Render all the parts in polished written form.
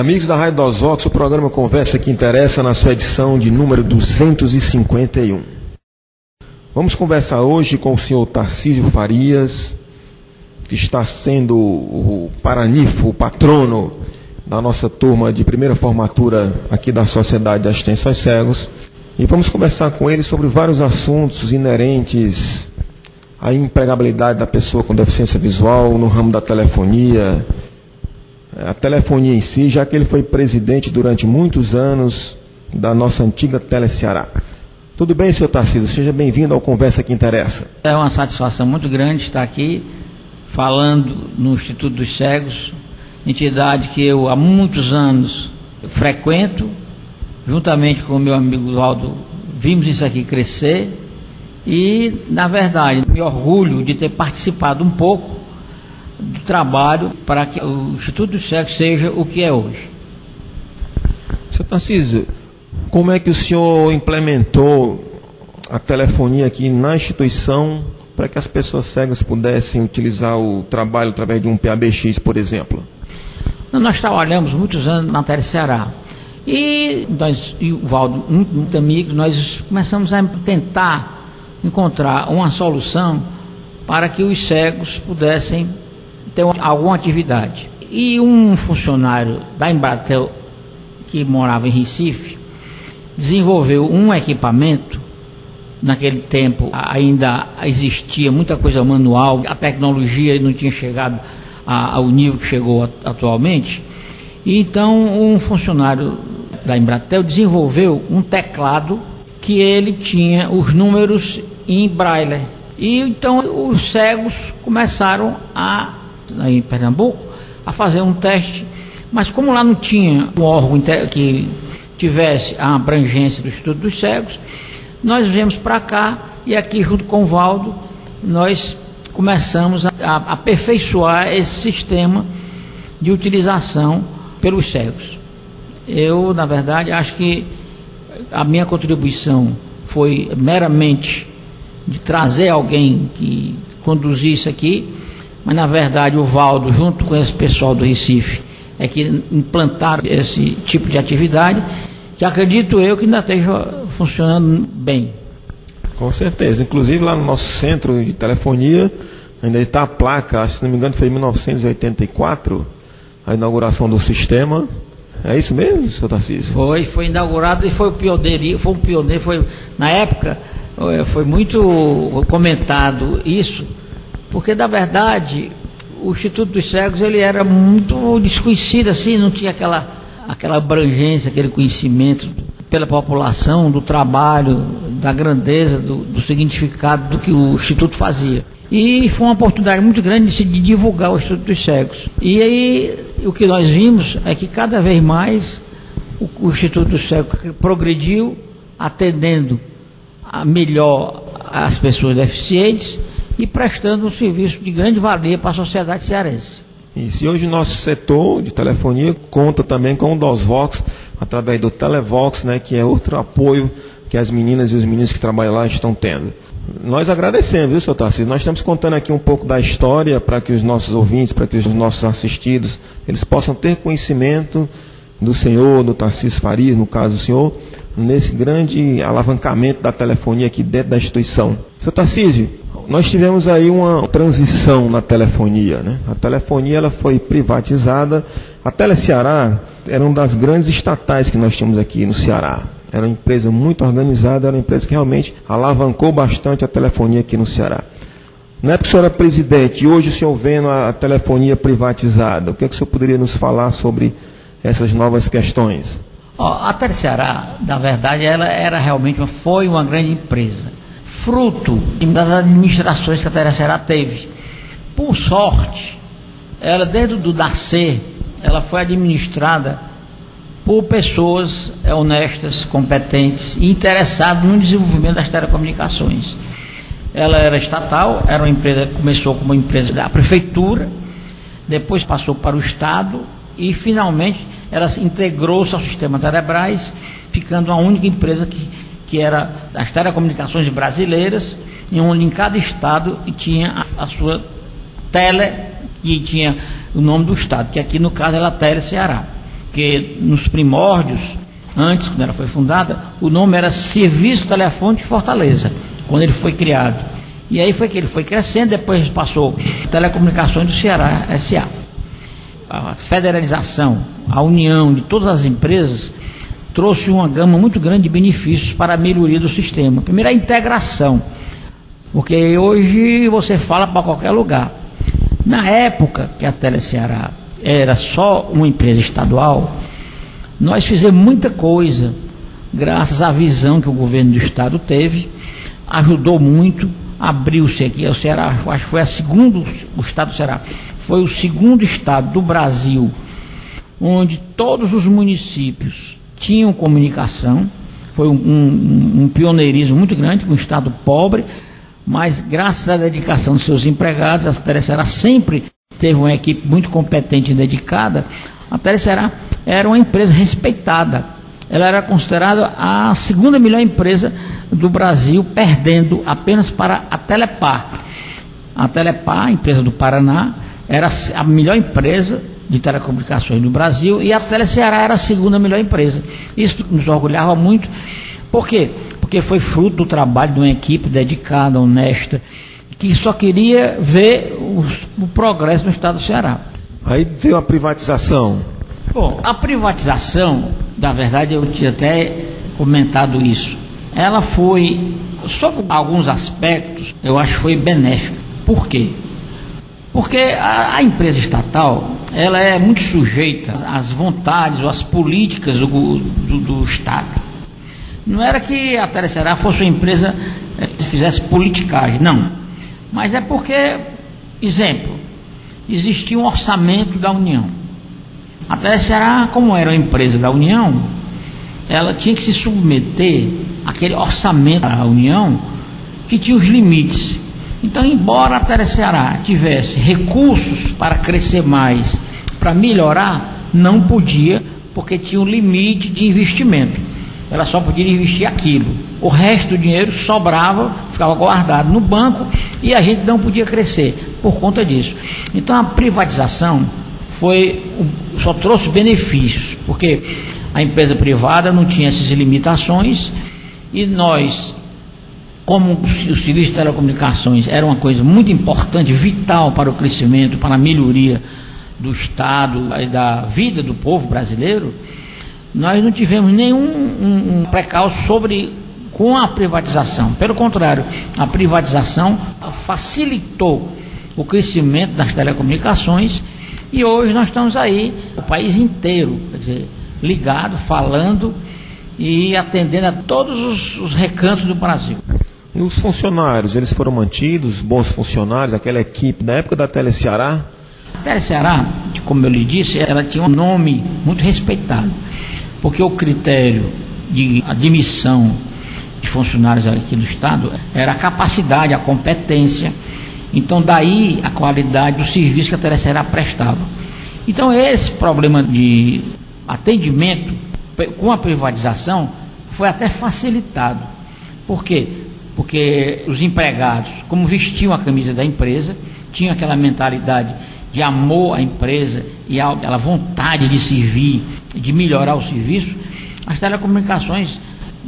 Amigos da Rádio DOSVOX, o programa Conversa que Interessa na sua edição de número 251. Vamos conversar hoje com o senhor Tarcísio Farias, que está sendo o paranifo, o patrono da nossa turma de primeira formatura aqui da Sociedade de Assistência aos Cegos. E vamos conversar com ele sobre vários assuntos inerentes à empregabilidade da pessoa com deficiência visual no ramo da telefonia, a telefonia em si, já que ele foi presidente durante muitos anos da nossa antiga Teleceará. Tudo bem, senhor Tarcísio? Seja bem-vindo ao Conversa que Interessa. É uma satisfação muito grande estar aqui falando no Instituto dos Cegos, entidade que eu há muitos anos frequento, juntamente com o meu amigo Valdo, vimos isso aqui crescer e, na verdade, me orgulho de ter participado um pouco do trabalho para que o Instituto dos Cegos seja o que é hoje. Senhor Tarcísio, como é que o senhor implementou a telefonia aqui na instituição para que as pessoas cegas pudessem utilizar o trabalho através de um PABX, por exemplo? Nós trabalhamos muitos anos na Teleceará e nós e o Valdo, muito amigos, nós começamos a tentar encontrar uma solução para que os cegos pudessem ter alguma atividade. E um funcionário da Embratel, que morava em Recife, desenvolveu um equipamento. Naquele tempo ainda existia muita coisa manual, a tecnologia não tinha chegado ao nível que chegou atualmente. E então um funcionário da Embratel desenvolveu um teclado que ele tinha os números em braille. E então os cegos começaram em Pernambuco a fazer um teste, mas como lá não tinha um órgão que tivesse a abrangência do Instituto dos Cegos, nós viemos para cá e aqui junto com o Valdo nós começamos a aperfeiçoar esse sistema de utilização pelos cegos. Eu, na verdade, acho que a minha contribuição foi meramente de trazer alguém que conduzisse aqui, mas na verdade o Valdo, junto com esse pessoal do Recife, é que implantaram esse tipo de atividade, que acredito eu que ainda esteja funcionando bem. Com certeza, inclusive lá no nosso centro de telefonia ainda está a placa, se não me engano foi em 1984, a inauguração do sistema. É isso mesmo, senhor Tarcísio? Foi inaugurado e foi um pioneiro, na época foi muito comentado isso, porque na verdade o Instituto dos Cegos ele era muito desconhecido, assim, não tinha aquela abrangência, aquele conhecimento pela população, do trabalho, da grandeza, do significado do que o Instituto fazia. E foi uma oportunidade muito grande de divulgar o Instituto dos Cegos. E aí o que nós vimos é que cada vez mais o Instituto dos Cegos progrediu, atendendo melhor as pessoas deficientes e prestando um serviço de grande valia para a sociedade cearense. Isso, e hoje o nosso setor de telefonia conta também com o DOSVOX, através do Televox, né, que é outro apoio que as meninas e os meninos que trabalham lá estão tendo. Nós agradecemos, viu, senhor Tarcísio? Nós estamos contando aqui um pouco da história para que os nossos ouvintes, para que os nossos assistidos, eles possam ter conhecimento do senhor, do Tarcísio Farias, no caso do senhor, nesse grande alavancamento da telefonia aqui dentro da instituição. Senhor Tarcísio, nós tivemos aí uma transição na telefonia, né? A telefonia ela foi privatizada. A Teleceará era uma das grandes estatais que nós tínhamos aqui no Ceará. Era uma empresa muito organizada, era uma empresa que realmente alavancou bastante a telefonia aqui no Ceará. Na época que o senhor era presidente e hoje o senhor vendo a telefonia privatizada, o que é que o senhor poderia nos falar sobre essas novas questões? A Teleceará, na verdade, ela era realmente foi uma grande empresa, fruto das administrações que a Teleceará teve. Por sorte, ela desde o nascer, ela foi administrada por pessoas honestas, competentes e interessadas no desenvolvimento das telecomunicações. Ela era estatal, era uma empresa, começou como uma empresa da prefeitura, depois passou para o Estado e finalmente ela integrou-se ao sistema Telebrás, ficando a única empresa que era as telecomunicações brasileiras, onde em cada estado tinha a sua tele e tinha o nome do estado, que aqui no caso era Teleceará. porque nos primórdios, antes, quando ela foi fundada, o nome era Serviço Telefônico de Fortaleza, quando ele foi criado. E aí foi que ele foi crescendo, depois passou Telecomunicações do Ceará, S.A. A federalização, a união de todas as empresas trouxe uma gama muito grande de benefícios para a melhoria do sistema. Primeiro, a integração, porque hoje você fala para qualquer lugar. Na época que a Teleceará era só uma empresa estadual, nós fizemos muita coisa, graças à visão que o governo do estado teve, ajudou muito, abriu-se aqui, o Ceará, acho que foi o estado do Ceará, foi o segundo estado do Brasil, onde todos os municípios tinham comunicação. Foi um pioneirismo muito grande, um estado pobre, mas graças à dedicação dos seus empregados, a Teleceará sempre teve uma equipe muito competente e dedicada. A Teleceará era uma empresa respeitada, ela era considerada a segunda melhor empresa do Brasil, perdendo apenas para a Telepar. A Telepar, a empresa do Paraná, era a melhor empresa de telecomunicações do Brasil, e a Teleceará era a segunda melhor empresa. Isso nos orgulhava muito. Por quê? Porque foi fruto do trabalho de uma equipe dedicada, honesta, que só queria ver o progresso no estado do Ceará. Aí veio a privatização. Bom, a privatização, na verdade eu tinha até comentado isso, ela foi, sob alguns aspectos, eu acho que foi benéfica. Por quê? Porque a empresa estatal, ela é muito sujeita às vontades ou às políticas do Estado. Não era que a Teleceará fosse uma empresa que fizesse politicagem, não. Mas é porque, exemplo, existia um orçamento da União. A Teleceará, como era uma empresa da União, ela tinha que se submeter àquele orçamento da União que tinha os limites. Então, embora a Teleceará tivesse recursos para crescer mais, para melhorar, não podia, porque tinha um limite de investimento. Ela só podia investir aquilo. O resto do dinheiro sobrava, ficava guardado no banco, e a gente não podia crescer por conta disso. Então, a privatização só trouxe benefícios, porque a empresa privada não tinha essas limitações, e nós, como o serviço de telecomunicações era uma coisa muito importante, vital para o crescimento, para a melhoria do Estado e da vida do povo brasileiro, nós não tivemos nenhum precalço com a privatização. Pelo contrário, a privatização facilitou o crescimento das telecomunicações, e hoje nós estamos aí, o país inteiro, quer dizer, ligado, falando e atendendo a todos os recantos do Brasil. E os funcionários, eles foram mantidos, bons funcionários, aquela equipe da época da Teleceará? A Teleceará, como eu lhe disse, ela tinha um nome muito respeitado, porque o critério de admissão de funcionários aqui do Estado era a capacidade, a competência. Então daí a qualidade do serviço que a Teleceará prestava. Então esse problema de atendimento com a privatização foi até facilitado. Por quê? Porque os empregados, como vestiam a camisa da empresa, tinham aquela mentalidade de amor à empresa e aquela vontade de servir, de melhorar o serviço. As telecomunicações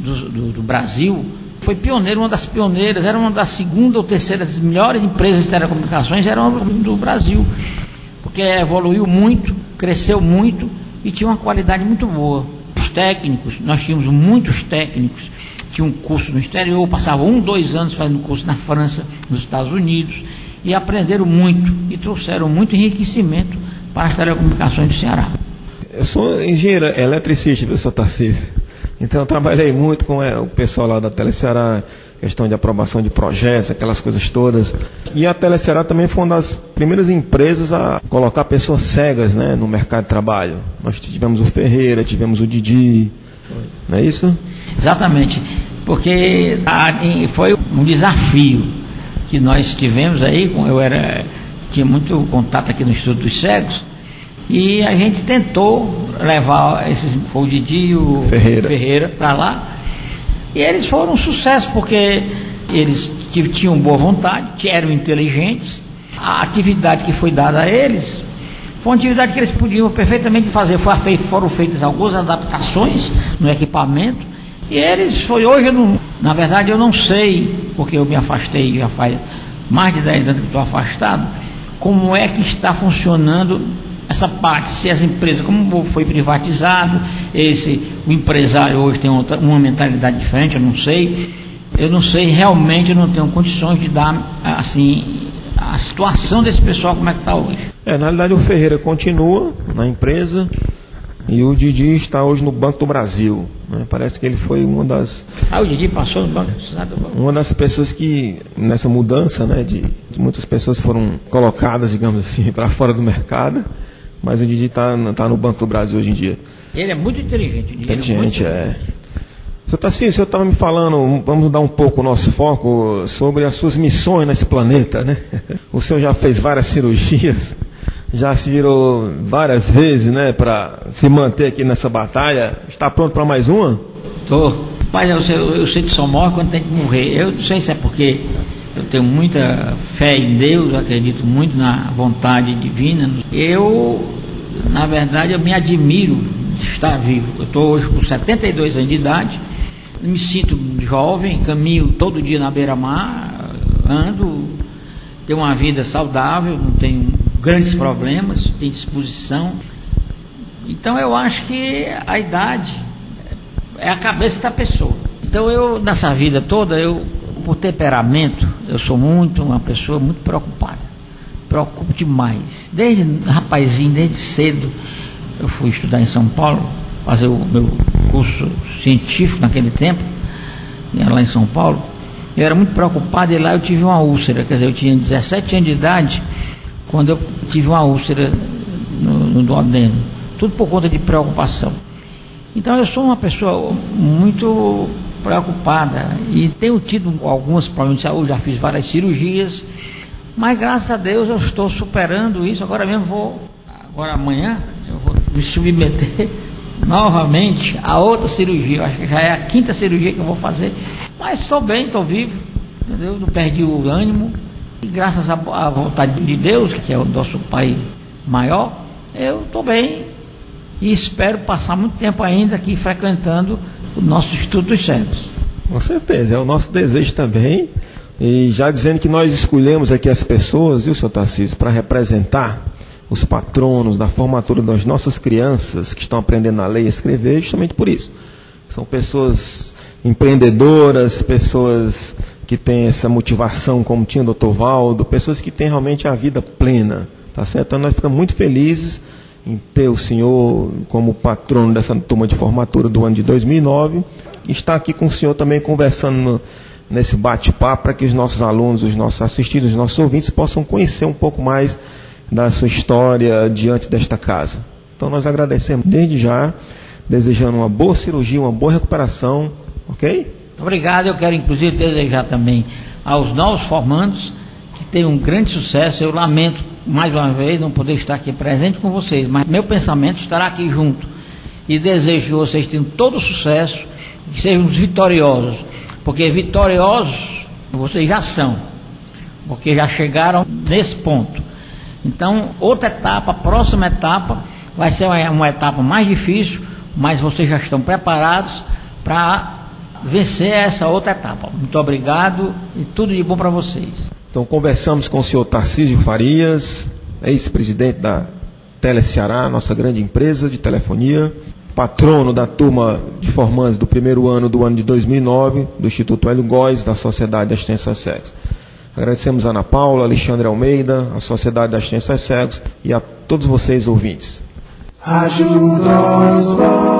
do Brasil foi pioneira, uma das pioneiras, era uma das segunda ou terceira das melhores empresas de telecomunicações, era uma do Brasil, porque evoluiu muito, cresceu muito e tinha uma qualidade muito boa. Os técnicos, nós tínhamos muitos técnicos, tinham um curso no exterior, passavam 2 anos fazendo curso na França, nos Estados Unidos, e aprenderam muito e trouxeram muito enriquecimento para as telecomunicações do Ceará. Eu sou engenheiro eletricista, professor Tarcísio. Então eu trabalhei muito com o pessoal lá da Teleceará, questão de aprovação de projetos, aquelas coisas todas. E a Teleceará também foi uma das primeiras empresas a colocar pessoas cegas, né, no mercado de trabalho. Nós tivemos o Ferreira, tivemos o Didi, não é isso? Exatamente, porque foi um desafio que nós tivemos aí. Tinha muito contato aqui no Instituto dos Cegos, e a gente tentou levar o Didi e o Ferreira para lá, e eles foram um sucesso, porque eles tinham boa vontade, eram inteligentes, a atividade que foi dada a eles Foi uma atividade que eles podiam perfeitamente fazer. Foram feitas algumas adaptações no equipamento. E eles, hoje, na verdade, eu não sei, porque eu me afastei já faz mais de 10 anos que estou afastado, como é que está funcionando essa parte, se as empresas, como foi privatizado, o empresário hoje tem uma mentalidade diferente, eu não sei, realmente eu não tenho condições de dar, assim, a situação desse pessoal como é que está hoje. Na realidade o Ferreira continua na empresa e o Didi está hoje no Banco do Brasil, né? Parece que ele foi uma das... o Didi passou no Banco do Estado. Uma das pessoas que, nessa mudança, né, de muitas pessoas foram colocadas, digamos assim, para fora do mercado. Mas o Didi está no Banco do Brasil hoje em dia. Ele é muito inteligente. Inteligente, Senhor Tarcísio, o senhor estava me falando, vamos mudar um pouco o nosso foco sobre as suas missões nesse planeta, né? O senhor já fez várias cirurgias, já se virou várias vezes, né, para se manter aqui nessa batalha. Está pronto para mais uma? Estou. Pai, eu sei que só morre quando tem que morrer. Eu não sei se é porque eu tenho muita fé em Deus, eu acredito muito na vontade divina. Na verdade, eu me admiro de estar vivo. Eu estou hoje com 72 anos de idade, me sinto jovem, caminho todo dia na beira-mar, ando, tenho uma vida saudável, não tenho grandes problemas, tenho disposição. Então eu acho que a idade é a cabeça da pessoa. Então eu, nessa vida toda, por temperamento, eu sou uma pessoa muito preocupada. Preocupo demais. Desde rapazinho, desde cedo, eu fui estudar em São Paulo, fazer o meu curso científico naquele tempo, lá em São Paulo. Eu era muito preocupado e lá eu tive uma úlcera. Quer dizer, eu tinha 17 anos de idade quando eu tive uma úlcera no duodeno. Tudo por conta de preocupação. Então eu sou uma pessoa muito preocupada e tenho tido alguns problemas de saúde, já fiz várias cirurgias, mas graças a Deus eu estou superando isso. Agora amanhã eu vou me submeter novamente a outra cirurgia. Eu acho que já é a 5ª cirurgia que eu vou fazer, mas estou bem, estou vivo, entendeu? Não perdi o ânimo e graças à vontade de Deus, que é o nosso Pai maior, eu estou bem e espero passar muito tempo ainda aqui frequentando o nosso Instituto dos Cegos. Com certeza, é o nosso desejo também. E já dizendo que nós escolhemos aqui as pessoas, viu, senhor Tarcísio, para representar os patronos da formatura das nossas crianças que estão aprendendo a ler e escrever, justamente por isso. São pessoas empreendedoras, pessoas que têm essa motivação, como tinha o Dr. Valdo, pessoas que têm realmente a vida plena, tá certo? Então nós ficamos muito felizes em ter o senhor como patrono dessa turma de formatura do ano de 2009 e estar aqui com o senhor também conversando nesse bate-papo para que os nossos alunos, os nossos assistidos, os nossos ouvintes possam conhecer um pouco mais da sua história diante desta casa. Então nós agradecemos desde já, desejando uma boa cirurgia, uma boa recuperação, ok? Obrigado, eu quero inclusive desejar também aos novos formandos que tenham um grande sucesso. Eu lamento mais uma vez não poder estar aqui presente com vocês, mas meu pensamento estará aqui junto e desejo que vocês tenham todo o sucesso, que sejam os vitoriosos, porque vitoriosos vocês já são, porque já chegaram nesse ponto. Então, outra etapa, a próxima etapa vai ser uma etapa mais difícil, mas vocês já estão preparados para vencer essa outra etapa. Muito obrigado e tudo de bom para vocês. Então conversamos com o senhor Tarcísio Farias, ex-presidente da Teleceará, nossa grande empresa de telefonia, patrono da turma de formandos do primeiro ano do ano de 2009, do Instituto Hélio Góes, da Sociedade de Assistência aos Cegos. Agradecemos a Ana Paula, Alexandre Almeida, a Sociedade de Assistência aos Cegos e a todos vocês ouvintes. Ajuda-os,